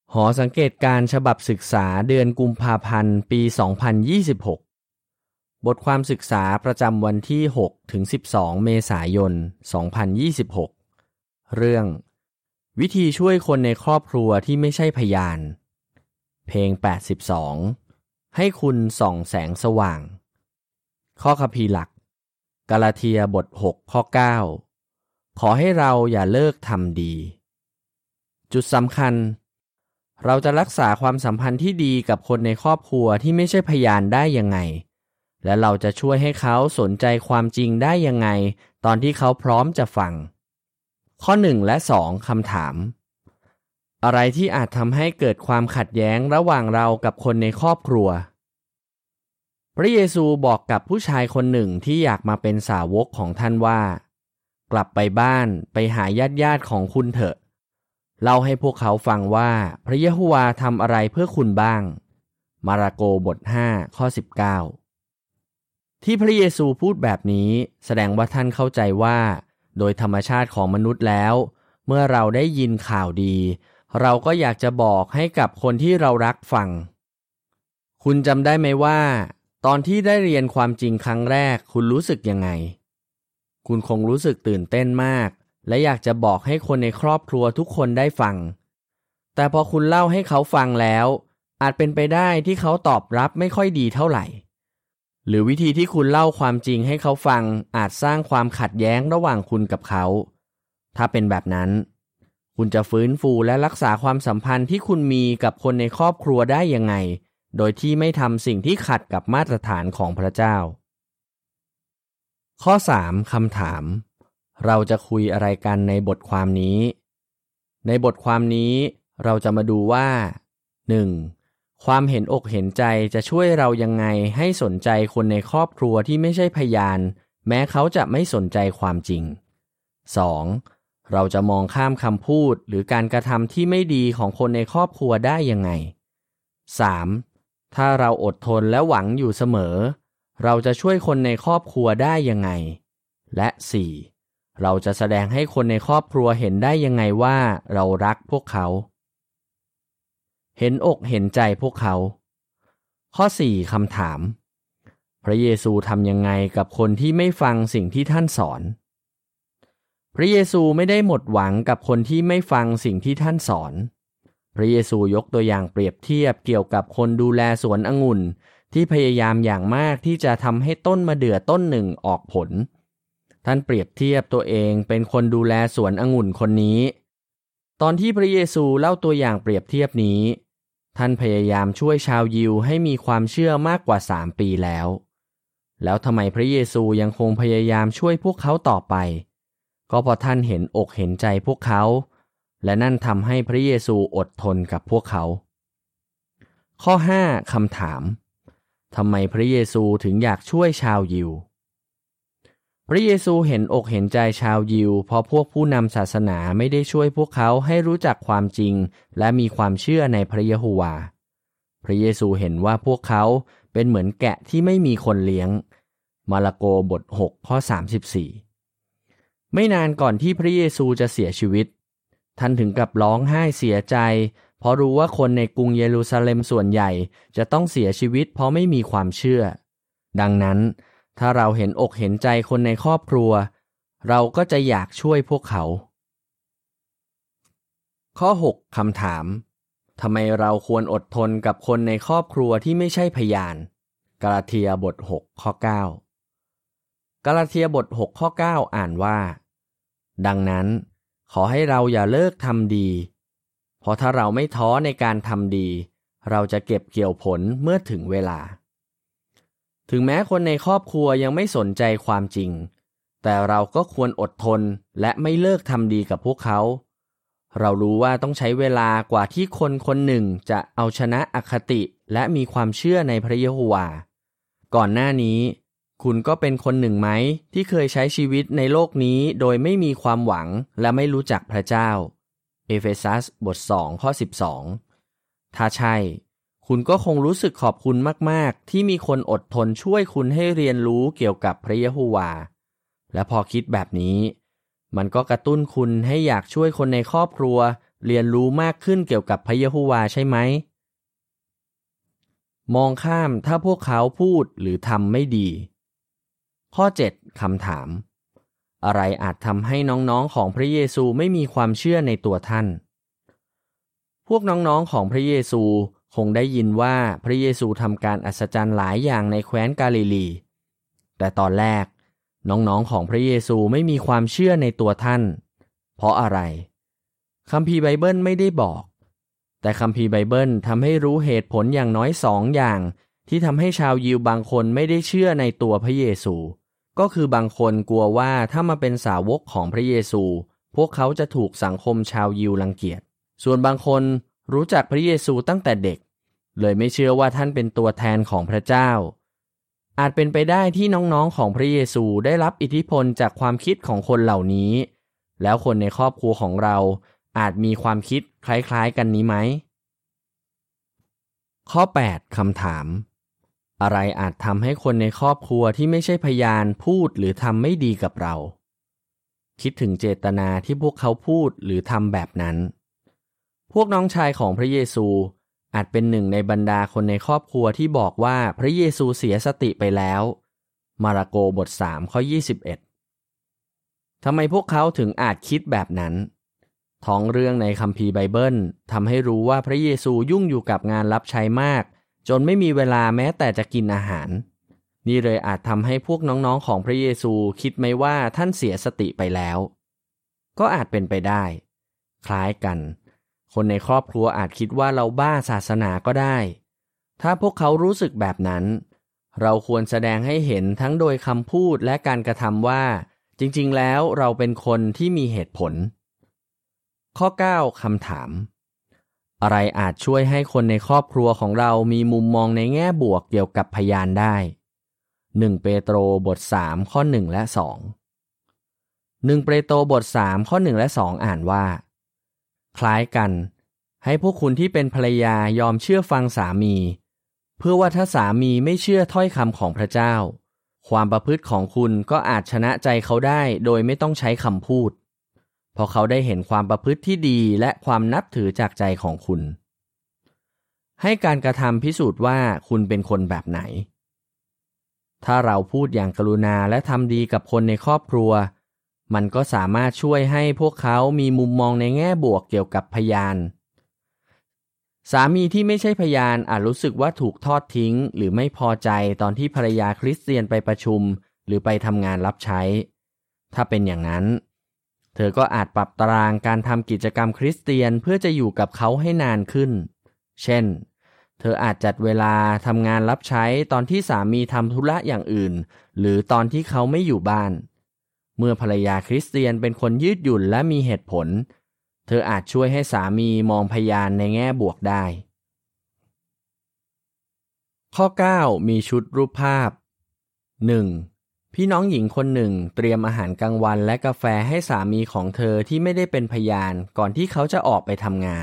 หอสังเกตการณ์ฉบับศึกษาเดือนกุมภาพันธ์ปี 2026 บทความศึกษาประจำวันที่ 6-12 เมษายน 2026 เรื่องวิธีช่วยคนในครอบครัวที่ไม่ใช่พยานเพลง 82 ให้คุณส่องแสงสว่างข้อคัมภีร์หลักกาลาเทียบท 6 ข้อ 9 ขอให้เราอย่าเลิกทำดีจุดสำคัญเราจะรักษาความสัมพันธ์ที่ดีกับคนในครอบครัวที่ไม่ใช่พยานได้ยังไงและเราจะช่วยให้เขาสนใจความจริงได้ยังไงตอนที่เขาพร้อมจะฟังข้อ1และ2คำถามอะไรที่อาจทำให้เกิดความขัดแย้งระหว่างเรากับคนในครอบครัวพระเยซูบอกกับผู้ชายคนหนึ่งที่อยากมาเป็นสาวกของท่านว่ากลับไปบ้านไปหาญาติของคุณเถอะเล่าให้พวกเขาฟังว่าพระเยโฮวาทำอะไรเพื่อคุณบ้างมาระโกบท 5 ข้อ 19ที่พระเยซูพูดแบบนี้แสดงว่าท่านเข้าใจว่าโดยธรรมชาติของมนุษย์แล้วเมื่อเราได้ยินข่าวดีเราก็อยากจะบอกให้กับคนที่เรารักฟังคุณจำได้ไหมว่าตอนที่ได้เรียนความจริงครั้งแรกคุณรู้สึกยังไงคุณคงรู้สึกตื่นเต้นมากและอยากจะบอกให้คนในครอบครัวทุกคนได้ฟังแต่พอคุณเล่าให้เขาฟังแล้วอาจเป็นไปได้ที่เขาตอบรับไม่ค่อยดีเท่าไหร่หรือวิธีที่คุณเล่าความจริงให้เขาฟังอาจสร้างความขัดแย้งระหว่างคุณกับเขาถ้าเป็นแบบนั้นคุณจะฟื้นฟูและรักษาความสัมพันธ์ที่คุณมีกับคนในครอบครัวได้ยังไงโดยที่ไม่ทำสิ่งที่ขัดกับมาตรฐานของพระเจ้าข้อ3คำถามเราจะคุยอะไรกันในบทความนี้ในบทความนี้เราจะมาดูว่า 1. ความเห็นอกเห็นใจจะช่วยเรายังไงให้สนใจคนในครอบครัวที่ไม่ใช่พยานแม้เขาจะไม่สนใจความจริง 2. เราจะมองข้ามคำพูดหรือการกระทำที่ไม่ดีของคนในครอบครัวได้ยังไง 3. ถ้าเราอดทนและหวังอยู่เสมอเราจะช่วยคนในครอบครัวได้ยังไงและ 4. เราจะแสดงให้คนในครอบครัวเห็นได้ยังไงว่าเรารักพวกเขาเห็นอกเห็นใจพวกเขาข้อ4คำถามพระเยซูทำยังไงกับคนที่ไม่ฟังสิ่งที่ท่านสอนพระเยซูไม่ได้หมดหวังกับคนที่ไม่ฟังสิ่งที่ท่านสอนพระเยซูยกตัวอย่างเปรียบเทียบเกี่ยวกับคนดูแลสวนองุ่นที่พยายามอย่างมากที่จะทำให้ต้นมะเดื่อต้นหนึ่งออกผลท่านเปรียบเทียบตัวเองเป็นคนดูแลสวนองุ่นคนนี้ตอนที่พระเยซูเล่าตัวอย่างเปรียบเทียบนี้ท่านพยายามช่วยชาวยิวให้มีความเชื่อมากกว่า3 ปีแล้วทำไมพระเยซูยังคงพยายามช่วยพวกเขาต่อไปก็เพราะท่านเห็นอกเห็นใจพวกเขาและนั่นทำให้พระเยซูอดทนกับพวกเขาข้อ5คำถามทำไมพระเยซูถึงอยากช่วยชาวยิวพระเยซูเห็นอกเห็นใจชาวยิวเพราะพวกผู้นำศาสนาไม่ได้ช่วยพวกเขาให้รู้จักความจริงและมีความเชื่อในพระเยโฮวาพระเยซูเห็นว่าพวกเขาเป็นเหมือนแกะที่ไม่มีคนเลี้ยงมาระโกบท 6 ข้อ 34ไม่นานก่อนที่พระเยซูจะเสียชีวิตท่านถึงกับร้องไห้เสียใจเพราะรู้ว่าคนในกรุงเยรูซาเล็มส่วนใหญ่จะต้องเสียชีวิตเพราะไม่มีความเชื่อดังนั้นถ้าเราเห็นอกเห็นใจคนในครอบครัวเราก็จะอยากช่วยพวกเขาข้อ6คำถามทำไมเราควรอดทนกับคนในครอบครัวที่ไม่ใช่พยานกาลาเทียบท 6 ข้อ 9กาลาเทียบท 6 ข้อ 9อ่านว่าดังนั้นขอให้เราอย่าเลิกทำดีเพราะถ้าเราไม่ท้อในการทำดีเราจะเก็บเกี่ยวผลเมื่อถึงเวลาถึงแม้คนในครอบครัวยังไม่สนใจความจริงแต่เราก็ควรอดทนและไม่เลิกทำดีกับพวกเขาเรารู้ว่าต้องใช้เวลากว่าที่คนคนหนึ่งจะเอาชนะอคติและมีความเชื่อในพระเยโฮวาก่อนหน้านี้คุณก็เป็นคนหนึ่งไหมที่เคยใช้ชีวิตในโลกนี้โดยไม่มีความหวังและไม่รู้จักพระเจ้าเอเฟซัสบท 2 ข้อ 12ถ้าใช่คุณก็คงรู้สึกขอบคุณมากๆที่มีคนอดทนช่วยคุณให้เรียนรู้เกี่ยวกับพระเยโฮวาและพอคิดแบบนี้มันก็กระตุ้นคุณให้อยากช่วยคนในครอบครัวเรียนรู้มากขึ้นเกี่ยวกับพระเยโฮวาใช่ไหมมองข้ามถ้าพวกเขาพูดหรือทำไม่ดีข้อ 7 คำถามอะไรอาจทำให้น้องๆของพระเยซูไม่มีความเชื่อในตัวท่านพวกน้องๆของพระเยซูคงได้ยินว่าพระเยซูทำการอัศจรรย์หลายอย่างในแคว้นกาลิลีแต่ตอนแรกน้องๆของพระเยซูไม่มีความเชื่อในตัวท่านเพราะอะไรคัมภีร์ไบเบิลไม่ได้บอกแต่คัมภีร์ไบเบิลทำให้รู้เหตุผลอย่างน้อย2 อย่างที่ทำให้ชาวยิวบางคนไม่ได้เชื่อในตัวพระเยซูก็คือบางคนกลัวว่าถ้ามาเป็นสาวกของพระเยซูพวกเขาจะถูกสังคมชาวยิวรังเกียจส่วนบางคนรู้จักพระเยซูตั้งแต่เด็กเลยไม่เชื่อว่าท่านเป็นตัวแทนของพระเจ้าอาจเป็นไปได้ที่น้องๆของพระเยซูได้รับอิทธิพลจากความคิดของคนเหล่านี้แล้วคนในครอบครัวของเราอาจมีความคิดคล้ายๆกันนี้ไหมข้อ 8 คำถามอะไรอาจทำให้คนในครอบครัวที่ไม่ใช่พยานพูดหรือทำไม่ดีกับเราคิดถึงเจตนาที่พวกเขาพูดหรือทำแบบนั้นพวกน้องชายของพระเยซูอาจเป็นหนึ่งในบรรดาคนในครอบครัวที่บอกว่าพระเยซูเสียสติไปแล้วมาระโกบท 3 ข้อ 21ทำไมพวกเขาถึงอาจคิดแบบนั้นท้องเรื่องในคัมภีร์ไบเบิลทำให้รู้ว่าพระเยซูยุ่งอยู่กับงานรับใช้มากจนไม่มีเวลาแม้แต่จะกินอาหารนี่เลยอาจทำให้พวกน้องๆของพระเยซูคิดไหมว่าท่านเสียสติไปแล้วก็อาจเป็นไปได้คล้ายกันคนในครอบครัวอาจคิดว่าเราบ้าศาสนาก็ได้ถ้าพวกเขารู้สึกแบบนั้นเราควรแสดงให้เห็นทั้งโดยคำพูดและการกระทำว่าจริงๆแล้วเราเป็นคนที่มีเหตุผลข้อ 9 คำถามอะไรอาจช่วยให้คนในครอบครัวของเรามีมุมมองในแง่บวกเกี่ยวกับพยานได้1เปโตรบท 3 ข้อ 1 และ 2 1เปโตรบท 3 ข้อ 1 และ 2 อ่านว่าคล้ายกันให้พวกคุณที่เป็นภรรยายอมเชื่อฟังสามีเพื่อว่าถ้าสามีไม่เชื่อถ้อยคำของพระเจ้าความประพฤติของคุณก็อาจชนะใจเขาได้โดยไม่ต้องใช้คำพูดเพราะเขาได้เห็นความประพฤติที่ดีและความนับถือจากใจของคุณให้การกระทำพิสูจน์ว่าคุณเป็นคนแบบไหนถ้าเราพูดอย่างกรุณาและทำดีกับคนในครอบครัวมันก็สามารถช่วยให้พวกเขามีมุมมองในแง่บวกเกี่ยวกับพยานสามีที่ไม่ใช่พยานอาจรู้สึกว่าถูกทอดทิ้งหรือไม่พอใจตอนที่ภรรยาคริสเตียนไปประชุมหรือไปทำงานรับใช้ถ้าเป็นอย่างนั้นเธอก็อาจปรับตารางการทำกิจกรรมคริสเตียนเพื่อจะอยู่กับเขาให้นานขึ้นเช่นเธออาจจัดเวลาทำงานรับใช้ตอนที่สามีทำธุระอย่างอื่นหรือตอนที่เขาไม่อยู่บ้านเมื่อภรรยาคริสเตียนเป็นคนยืดหยุ่นและมีเหตุผลเธออาจช่วยให้สามีมองพยานในแง่บวกได้ข้อ 9 มีชุดรูปภาพ 1. พี่น้องหญิงคนหนึ่งเตรียมอาหารกลางวันและกาแฟให้สามีของเธอที่ไม่ได้เป็นพยานก่อนที่เขาจะออกไปทำงาน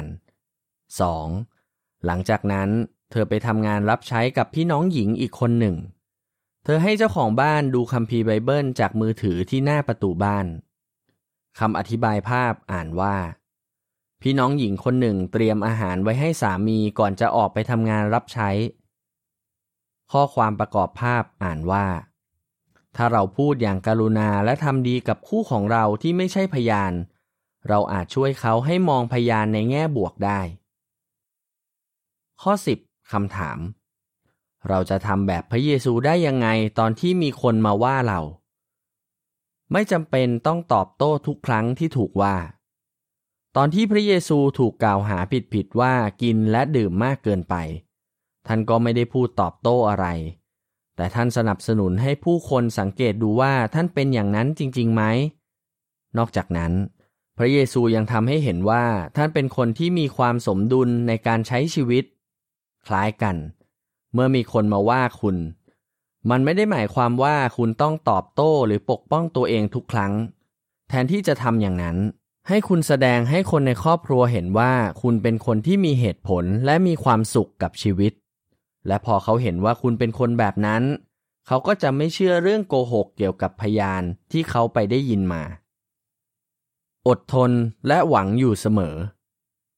2. หลังจากนั้นเธอไปทำงานรับใช้กับพี่น้องหญิงอีกคนหนึ่งเธอให้เจ้าของบ้านดูคัมภีร์ไบเบิลจากมือถือที่หน้าประตูบ้านคำอธิบายภาพอ่านว่าพี่น้องหญิงคนหนึ่งเตรียมอาหารไว้ให้สามีก่อนจะออกไปทำงานรับใช้ข้อความประกอบภาพอ่านว่าถ้าเราพูดอย่างกรุณาและทำดีกับคู่ของเราที่ไม่ใช่พยานเราอาจช่วยเขาให้มองพยานในแง่บวกได้ข้อ 10 คำถามเราจะทำแบบพระเยซูได้ยังไงตอนที่มีคนมาว่าเราไม่จำเป็นต้องตอบโต้ทุกครั้งที่ถูกว่าตอนที่พระเยซูถูกกล่าวหาผิดว่ากินและดื่มมากเกินไปท่านก็ไม่ได้พูดตอบโต้อะไรแต่ท่านสนับสนุนให้ผู้คนสังเกตดูว่าท่านเป็นอย่างนั้นจริงๆไหมนอกจากนั้นพระเยซูยังทำให้เห็นว่าท่านเป็นคนที่มีความสมดุลในการใช้ชีวิตคล้ายกันเมื่อมีคนมาว่าคุณมันไม่ได้หมายความว่าคุณต้องตอบโต้หรือปกป้องตัวเองทุกครั้งแทนที่จะทำอย่างนั้นให้คุณแสดงให้คนในครอบครัวเห็นว่าคุณเป็นคนที่มีเหตุผลและมีความสุขกับชีวิตและพอเขาเห็นว่าคุณเป็นคนแบบนั้นเขาก็จะไม่เชื่อเรื่องโกหกเกี่ยวกับพยานที่เขาไปได้ยินมาอดทนและหวังอยู่เสมอ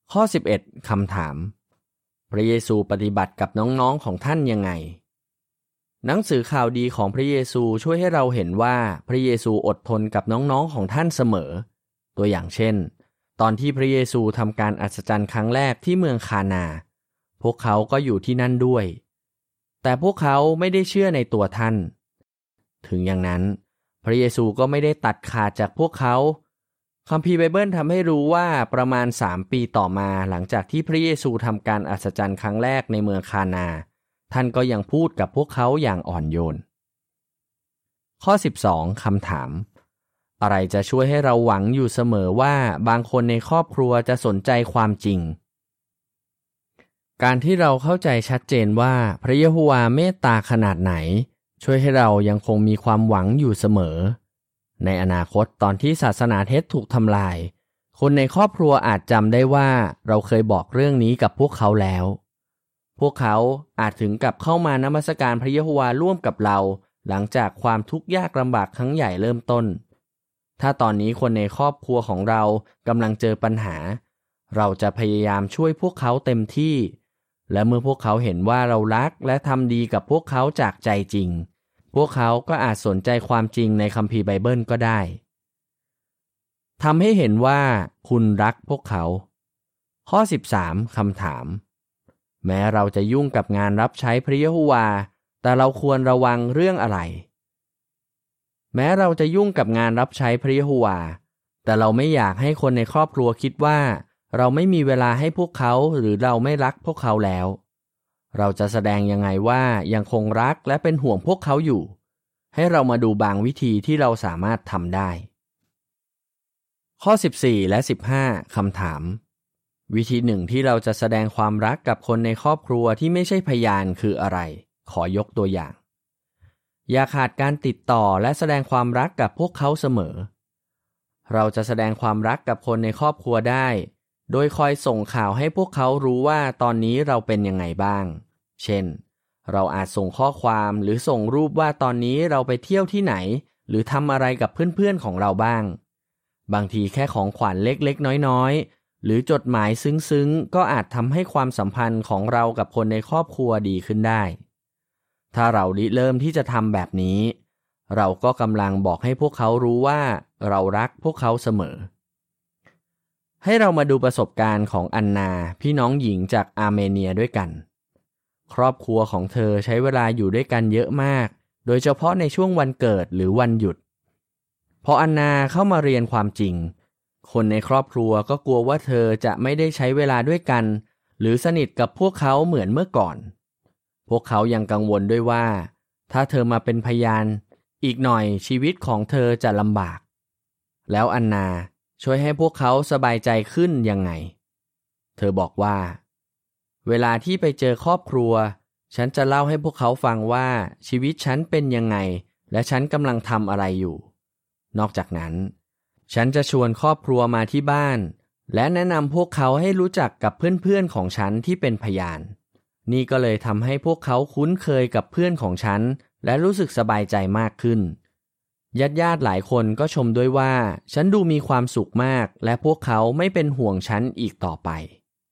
ข้อ11คำถามพระเยซูปฏิบัติกับน้องๆของท่านยังไงหนังสือข่าวดีของพระเยซูช่วยให้เราเห็นว่าพระเยซูอดทนกับน้องๆของท่านเสมอตัวอย่างเช่นตอนที่พระเยซูทำการอัศจรรย์ครั้งแรกที่เมืองคานาพวกเขาก็อยู่ที่นั่นด้วยแต่พวกเขาไม่ได้เชื่อในตัวท่านถึงอย่างนั้นพระเยซูก็ไม่ได้ตัดขาดจากพวกเขาคัมภีร์ไบเบิลทำให้รู้ว่าประมาณ3 ปีต่อมาหลังจากที่พระเยซูทำการอัศจรรย์ครั้งแรกในเมืองคานาท่านก็ยังพูดกับพวกเขาอย่างอ่อนโยนข้อ12คำถามอะไรจะช่วยให้เราหวังอยู่เสมอว่าบางคนในครอบครัวจะสนใจความจริงการที่เราเข้าใจชัดเจนว่าพระเยโฮวาห์เมตตาขนาดไหนช่วยให้เรายังคงมีความหวังอยู่เสมอในอนาคตตอนที่ศาสนาเท็จถูกทำลายคนในครอบครัวอาจจำได้ว่าเราเคยบอกเรื่องนี้กับพวกเขาแล้วพวกเขาอาจถึงกับเข้ามานมัสการพระเยโฮวาห์ร่วมกับเราหลังจากความทุกข์ยากลำบากครั้งใหญ่เริ่มต้นถ้าตอนนี้คนในครอบครัวของเรากำลังเจอปัญหาเราจะพยายามช่วยพวกเขาเต็มที่และเมื่อพวกเขาเห็นว่าเรารักและทำดีกับพวกเขาจากใจจริงพวกเขาก็อาจสนใจความจริงในคัมภีร์ไบเบิลก็ได้ทำให้เห็นว่าคุณรักพวกเขาข้อ13คำถามแม้เราจะยุ่งกับงานรับใช้พระเยโฮวาห์แต่เราควรระวังเรื่องอะไรแม้เราจะยุ่งกับงานรับใช้พระเยโฮวาห์แต่เราไม่อยากให้คนในครอบครัวคิดว่าเราไม่มีเวลาให้พวกเขาหรือเราไม่รักพวกเขาแล้วเราจะแสดงยังไงว่ายังคงรักและเป็นห่วงพวกเขาอยู่ให้เรามาดูบางวิธีที่เราสามารถทำได้ข้อ14และ15คำถามวิธีหนึ่งที่เราจะแสดงความรักกับคนในครอบครัวที่ไม่ใช่พยานคืออะไรขอยกตัวอย่างอย่าขาดการติดต่อและแสดงความรักกับพวกเขาเสมอเราจะแสดงความรักกับคนในครอบครัวได้โดยคอยส่งข่าวให้พวกเขารู้ว่าตอนนี้เราเป็นยังไงบ้างเช่นเราอาจส่งข้อความหรือส่งรูปว่าตอนนี้เราไปเที่ยวที่ไหนหรือทำอะไรกับเพื่อนๆของเราบ้างบางทีแค่ของขวัญเล็กๆน้อยๆหรือจดหมายซึ้งๆก็อาจทำให้ความสัมพันธ์ของเรากับคนในครอบครัวดีขึ้นได้ถ้าเราริเริ่มที่จะทำแบบนี้เราก็กำลังบอกให้พวกเขารู้ว่าเรารักพวกเขาเสมอให้เรามาดูประสบการณ์ของอันนาพี่น้องหญิงจากอาร์เมเนียด้วยกันครอบครัวของเธอใช้เวลาอยู่ด้วยกันเยอะมากโดยเฉพาะในช่วงวันเกิดหรือวันหยุดพออันนาเข้ามาเรียนความจริงคนในครอบครัวก็กลัวว่าเธอจะไม่ได้ใช้เวลาด้วยกันหรือสนิทกับพวกเขาเหมือนเมื่อก่อนพวกเขายังกังวลด้วยว่าถ้าเธอมาเป็นพยานอีกหน่อยชีวิตของเธอจะลำบากแล้วอันนาช่วยให้พวกเขาสบายใจขึ้นยังไงเธอบอกว่าเวลาที่ไปเจอครอบครัวฉันจะเล่าให้พวกเขาฟังว่าชีวิตฉันเป็นยังไงและฉันกำลังทำอะไรอยู่นอกจากนั้นฉันจะชวนครอบครัวมาที่บ้านและแนะนำพวกเขาให้รู้จักกับเพื่อนๆของฉันที่เป็นพยานนี่ก็เลยทำให้พวกเขาคุ้นเคยกับเพื่อนของฉันและรู้สึกสบายใจมากขึ้นญาติหลายคนก็ชมด้วยว่าฉันดูมีความสุขมากและพวกเขาไม่เป็นห่วงฉันอีกต่อไป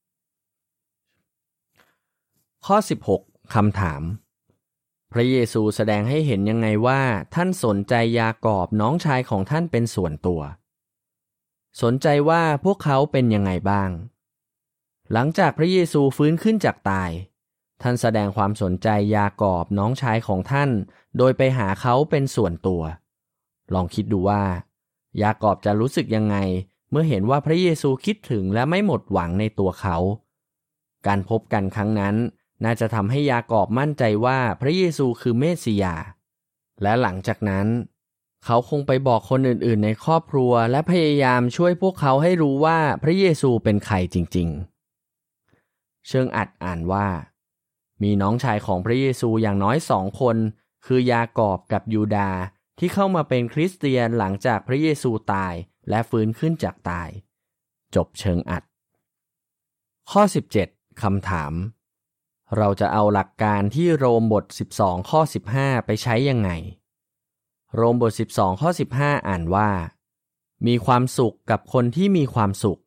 ข้อ16คำถามพระเยซูแสดงให้เห็นยังไงว่าท่านสนใจยากอบน้องชายของท่านเป็นส่วนตัวสนใจว่าพวกเขาเป็นยังไงบ้างหลังจากพระเยซูฟื้นขึ้นจากตายท่านแสดงความสนใจยากอบน้องชายของท่านโดยไปหาเขาเป็นส่วนตัวลองคิดดูว่ายากอบจะรู้สึกยังไงเมื่อเห็นว่าพระเยซูคิดถึงและไม่หมดหวังในตัวเขาการพบกันครั้งนั้นน่าจะทำให้ยากอบมั่นใจว่าพระเยซูคือเมสสิยาและหลังจากนั้นเขาคงไปบอกคนอื่นๆในครอบครัวและพยายามช่วยพวกเขาให้รู้ว่าพระเยซูเป็นใครจริงๆเชิงอัดอ่านว่ามีน้องชายของพระเยซูอย่างน้อย2 คนคือยากอบกับยูดาห์ที่เข้ามาเป็นคริสเตียนหลังจากพระเยซูตายและฟื้นขึ้นจากตายจบเชิงอัดข้อ17คำถามเราจะเอาหลักการที่โรมบท12ข้อ15ไปใช้ยังไงโรมบท12ข้อ15อ่านว่ามีความสุขกับคนที่มีความสุข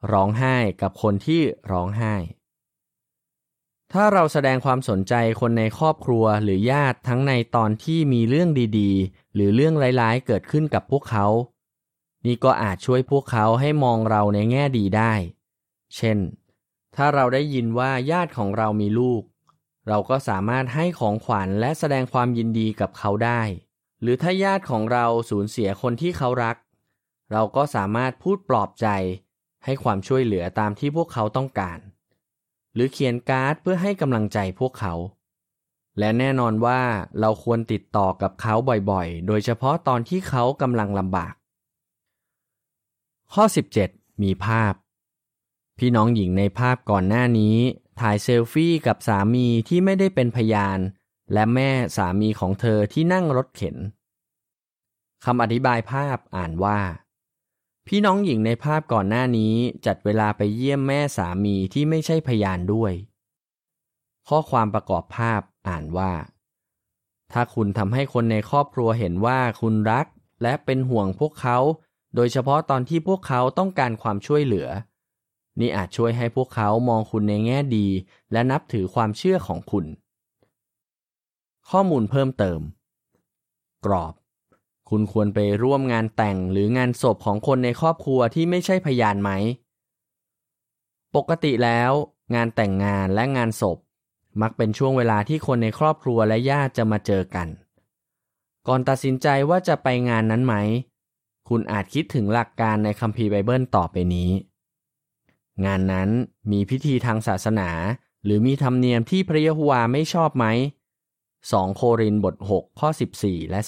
ร้องไห้กับคนที่ร้องไห้ถ้าเราแสดงความสนใจคนในครอบครัวหรือญาติทั้งในตอนที่มีเรื่องดีๆหรือเรื่องร้ายๆเกิดขึ้นกับพวกเขานี่ก็อาจช่วยพวกเขาให้มองเราในแง่ดีได้เช่นถ้าเราได้ยินว่าญาติของเรามีลูกเราก็สามารถให้ของขวัญและแสดงความยินดีกับเขาได้หรือถ้าญาติของเราสูญเสียคนที่เขารักเราก็สามารถพูดปลอบใจให้ความช่วยเหลือตามที่พวกเขาต้องการหรือเขียนการ์ดเพื่อให้กำลังใจพวกเขาและแน่นอนว่าเราควรติดต่อกับเขาบ่อยๆโดยเฉพาะตอนที่เขากำลังลำบากข้อ17มีภาพพี่น้องหญิงในภาพก่อนหน้านี้ถ่ายเซลฟี่กับสามีที่ไม่ได้เป็นพยานและแม่สามีของเธอที่นั่งรถเข็นคำอธิบายภาพอ่านว่าพี่น้องหญิงในภาพก่อนหน้านี้จัดเวลาไปเยี่ยมแม่สามีที่ไม่ใช่พยานด้วยข้อความประกอบภาพอ่านว่าถ้าคุณทำให้คนในครอบครัวเห็นว่าคุณรักและเป็นห่วงพวกเขาโดยเฉพาะตอนที่พวกเขาต้องการความช่วยเหลือนี่อาจช่วยให้พวกเขามองคุณในแง่ดีและนับถือความเชื่อของคุณข้อมูลเพิ่มเติมกรอบคุณควรไปร่วมงานแต่งหรืองานศพของคนในครอบครัวที่ไม่ใช่พยานไหมปกติแล้วงานแต่งงานและงานศพมักเป็นช่วงเวลาที่คนในครอบครัวและญาติจะมาเจอกันก่อนตัดสินใจว่าจะไปงานนั้นไหมคุณอาจคิดถึงหลักการในคัมภีร์ไบเบิลต่อไปนี้งานนั้นมีพิธีทางศาสนาหรือมีธรรมเนียมที่พระเยโฮวาห์ไม่ชอบไหม2โครินธ์บท6ข้อ14และ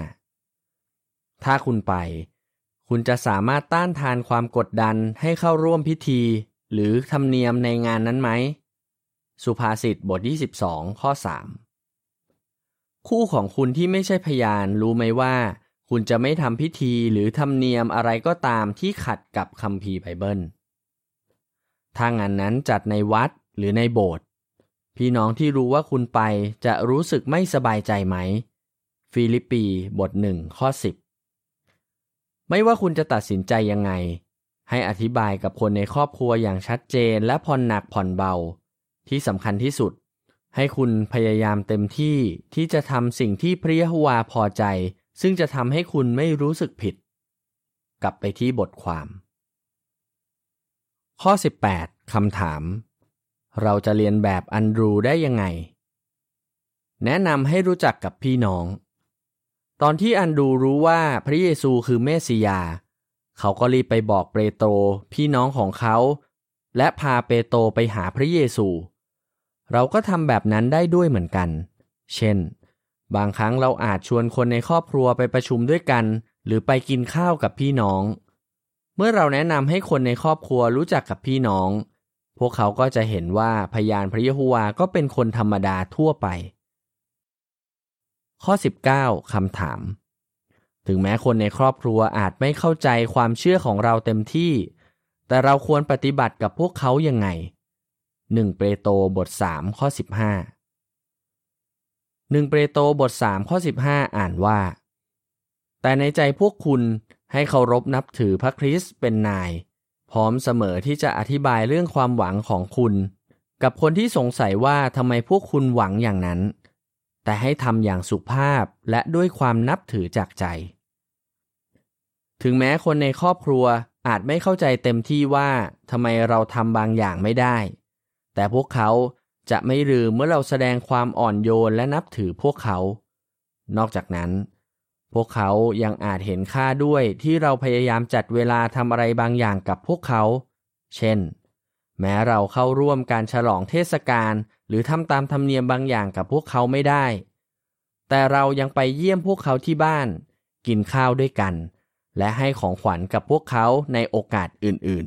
15ถ้าคุณไปคุณจะสามารถต้านทานความกดดันให้เข้าร่วมพิธีหรือธรรมเนียมในงานนั้นไหมสุภาษิตบท22ข้อ3คู่ของคุณที่ไม่ใช่พยานรู้ไหมว่าคุณจะไม่ทำพิธีหรือธรรมเนียมอะไรก็ตามที่ขัดกับคัมภีร์ไบเบิลถ้างานนั้นจัดในวัดหรือในโบสถ์พี่น้องที่รู้ว่าคุณไปจะรู้สึกไม่สบายใจไหมฟิลิปปีบท1ข้อ10ไม่ว่าคุณจะตัดสินใจยังไงให้อธิบายกับคนในครอบครัวอย่างชัดเจนและผ่อนหนักผ่อนเบาที่สำคัญที่สุดให้คุณพยายามเต็มที่ที่จะทำสิ่งที่พระยะโฮวาห์พอใจซึ่งจะทำให้คุณไม่รู้สึกผิดกลับไปที่บทความข้อ18คำถามเราจะเรียนแบบอันดรูได้ยังไงแนะนำให้รู้จักกับพี่น้องตอนที่อันดรูรู้ว่าพระเยซูคือเมสสิยาเขาก็รีบไปบอกเปโตรพี่น้องของเขาและพาเปโตรไปหาพระเยซูเราก็ทำแบบนั้นได้ด้วยเหมือนกันเช่นบางครั้งเราอาจชวนคนในครอบครัวไปประชุมด้วยกันหรือไปกินข้าวกับพี่น้องเมื่อเราแนะนำให้คนในครอบครัวรู้จักกับพี่น้องพวกเขาก็จะเห็นว่าพยานพระเยโฮวาห์ก็เป็นคนธรรมดาทั่วไปข้อ19คำถามถึงแม้คนในครอบครัวอาจไม่เข้าใจความเชื่อของเราเต็มที่แต่เราควรปฏิบัติกับพวกเขายังไง1เปโตรบท3ข้อ15 1เปโตรบท3ข้อ15อ่านว่าแต่ในใจพวกคุณให้เคารพนับถือพระคริสต์เป็นนายพร้อมเสมอที่จะอธิบายเรื่องความหวังของคุณกับคนที่สงสัยว่าทำไมพวกคุณหวังอย่างนั้นแต่ให้ทำอย่างสุภาพและด้วยความนับถือจากใจถึงแม้คนในครอบครัวอาจไม่เข้าใจเต็มที่ว่าทำไมเราทำบางอย่างไม่ได้แต่พวกเขาจะไม่ลืมเมื่อเราแสดงความอ่อนโยนและนับถือพวกเขานอกจากนั้นพวกเขายังอาจเห็นค่าด้วยที่เราพยายามจัดเวลาทำอะไรบางอย่างกับพวกเขาเช่นแม้เราเข้าร่วมการฉลองเทศกาลหรือทำตามธรรมเนียมบางอย่างกับพวกเขาไม่ได้แต่เรายังไปเยี่ยมพวกเขาที่บ้านกินข้าวด้วยกันและให้ของขวัญกับพวกเขาในโอกาสอื่น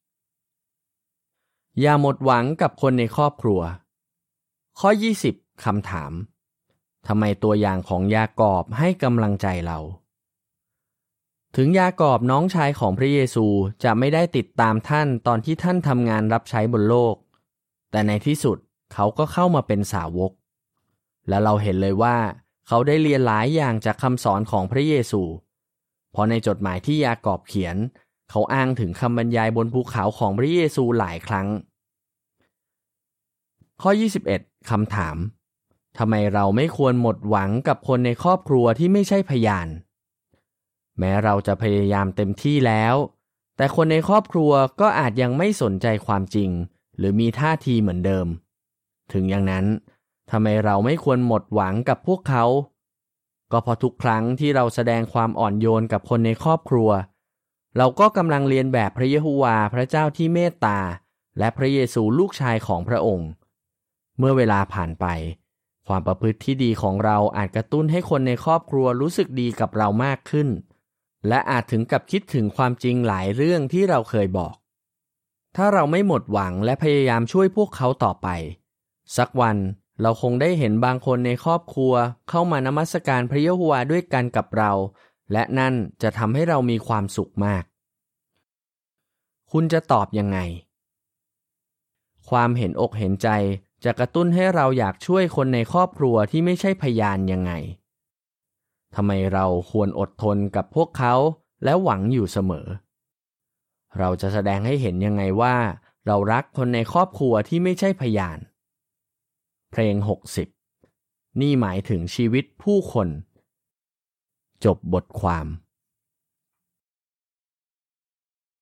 ๆอย่าหมดหวังกับคนในครอบครัวข้อ20คำถามทำไมตัวอย่างของยากอบให้กำลังใจเราถึงยากอบน้องชายของพระเยซูจะไม่ได้ติดตามท่านตอนที่ท่านทำงานรับใช้บนโลกแต่ในที่สุดเขาก็เข้ามาเป็นสาวกและเราเห็นเลยว่าเขาได้เรียนหลายอย่างจากคำสอนของพระเยซูเพราะในจดหมายที่ยากอบเขียนเขาอ้างถึงคำบรรยายบนภูเขาของพระเยซูหลายครั้งข้อ 21 คำถามทำไมเราไม่ควรหมดหวังกับคนในครอบครัวที่ไม่ใช่พยานแม้เราจะพยายามเต็มที่แล้วแต่คนในครอบครัวก็อาจยังไม่สนใจความจริงหรือมีท่าทีเหมือนเดิมถึงอย่างนั้นทำไมเราไม่ควรหมดหวังกับพวกเขาก็เพราะทุกครั้งที่เราแสดงความอ่อนโยนกับคนในครอบครัวเราก็กำลังเรียนแบบพระเยโฮวาห์พระเจ้าที่เมตตาและพระเยซูลูกชายของพระองค์เมื่อเวลาผ่านไปความประพฤติที่ดีของเราอาจกระตุ้นให้คนในครอบครัวรู้สึกดีกับเรามากขึ้นและอาจถึงกับคิดถึงความจริงหลายเรื่องที่เราเคยบอกถ้าเราไม่หมดหวังและพยายามช่วยพวกเขาต่อไปสักวันเราคงได้เห็นบางคนในครอบครัวเข้ามานมัสการพระเยโฮวาห์ด้วยกันกับเราและนั่นจะทำให้เรามีความสุขมากคุณจะตอบยังไงความเห็นอกเห็นใจจะกระตุ้นให้เราอยากช่วยคนในครอบครัวที่ไม่ใช่พยานยังไงทำไมเราควรอดทนกับพวกเขาและหวังอยู่เสมอเราจะแสดงให้เห็นยังไงว่าเรารักคนในครอบครัวที่ไม่ใช่พยานเพลง60นี่หมายถึงชีวิตผู้คนจบบทความ